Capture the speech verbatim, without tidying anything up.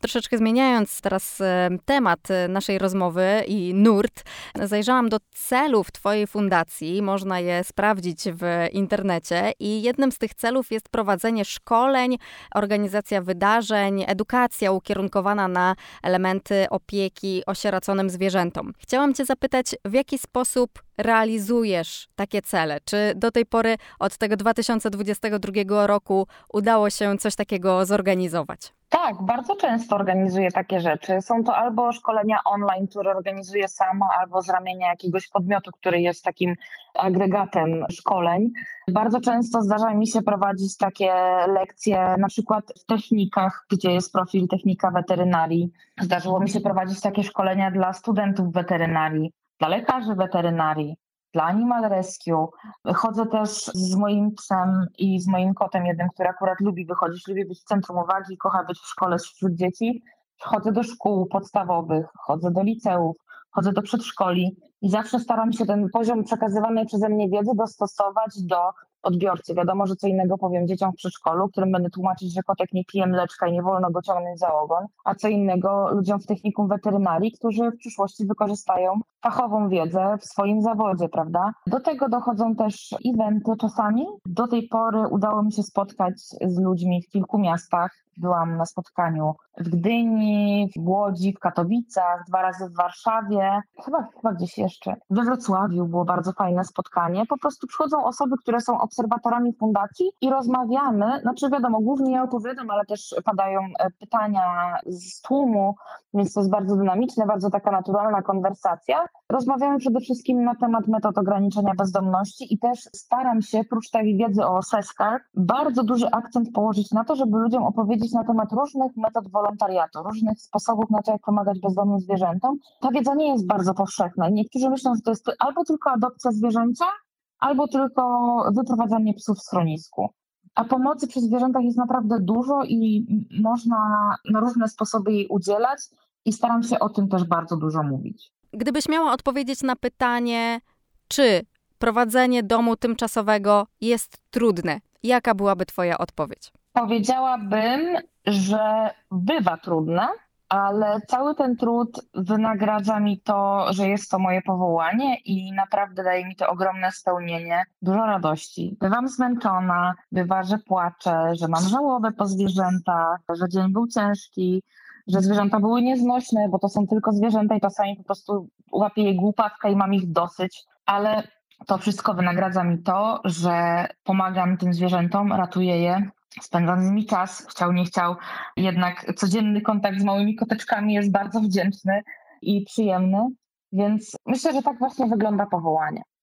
Troszeczkę zmieniając teraz e, temat e, naszej rozmowy i nurt, zajrzałam do celów Twojej fundacji. Można je sprawdzić w internecie i jednym z tych celów jest prowadzenie szkoleń, organizacja wydarzeń, edukacja ukierunkowana na elementy opieki osieroconym zwierzętom. Chciałam Cię zapytać, w jaki sposób realizujesz takie cele? Czy do tej pory od tego dwa tysiące dwudziestego drugiego roku udało się coś takiego zorganizować? Tak, bardzo często organizuję takie rzeczy. Są to albo szkolenia online, które organizuję sama, albo z ramienia jakiegoś podmiotu, który jest takim agregatem szkoleń. Bardzo często zdarza mi się prowadzić takie lekcje, na przykład w technikach, gdzie jest profil technika weterynarii. Zdarzyło mi się prowadzić takie szkolenia dla studentów weterynarii, dla lekarzy weterynarii, dla Animal Rescue. Chodzę też z moim psem i z moim kotem jednym, który akurat lubi wychodzić, lubi być w centrum uwagi, kocha być w szkole wśród dzieci. Chodzę do szkół podstawowych, chodzę do liceów, chodzę do przedszkoli i zawsze staram się ten poziom przekazywanej przeze mnie wiedzy dostosować do odbiorcy. Wiadomo, że co innego powiem dzieciom w przedszkolu, którym będę tłumaczyć, że kotek nie pije mleczka i nie wolno go ciągnąć za ogon, a co innego ludziom w technikum weterynarii, którzy w przyszłości wykorzystają fachową wiedzę w swoim zawodzie, prawda? Do tego dochodzą też eventy czasami. Do tej pory udało mi się spotkać z ludźmi w kilku miastach. Byłam na spotkaniu w Gdyni, w Łodzi, w Katowicach, dwa razy w Warszawie, chyba, chyba gdzieś jeszcze. We Wrocławiu było bardzo fajne spotkanie. Po prostu przychodzą osoby, które są obserwatorami fundacji i rozmawiamy. Znaczy wiadomo, głównie ja opowiadam, ale też padają pytania z tłumu, więc to jest bardzo dynamiczne, bardzo taka naturalna konwersacja. Rozmawiamy przede wszystkim na temat metod ograniczenia bezdomności i też staram się, prócz tej wiedzy o seskach, bardzo duży akcent położyć na to, żeby ludziom opowiedzieć na temat różnych metod wolontariatu, różnych sposobów na to, jak pomagać bezdomnym zwierzętom. Ta wiedza nie jest bardzo powszechna. Niektórzy myślą, że to jest albo tylko adopcja zwierzęcia, albo tylko wyprowadzanie psów w schronisku. A pomocy przy zwierzętach jest naprawdę dużo i można na różne sposoby jej udzielać i staram się o tym też bardzo dużo mówić. Gdybyś miała odpowiedzieć na pytanie, czy prowadzenie domu tymczasowego jest trudne, jaka byłaby Twoja odpowiedź? Powiedziałabym, że bywa trudne, ale cały ten trud wynagradza mi to, że jest to moje powołanie i naprawdę daje mi to ogromne spełnienie, dużo radości. Bywam zmęczona, bywa, że płaczę, że mam żałobę po zwierzętach, że dzień był ciężki, że zwierzęta były nieznośne, bo to są tylko zwierzęta i czasami po prostu łapię je głupawka i mam ich dosyć, ale to wszystko wynagradza mi to, że pomagam tym zwierzętom, ratuję je, spędzam z nimi czas, chciał nie chciał, jednak codzienny kontakt z małymi koteczkami jest bardzo wdzięczny i przyjemny, więc myślę, że tak właśnie wygląda powołanie.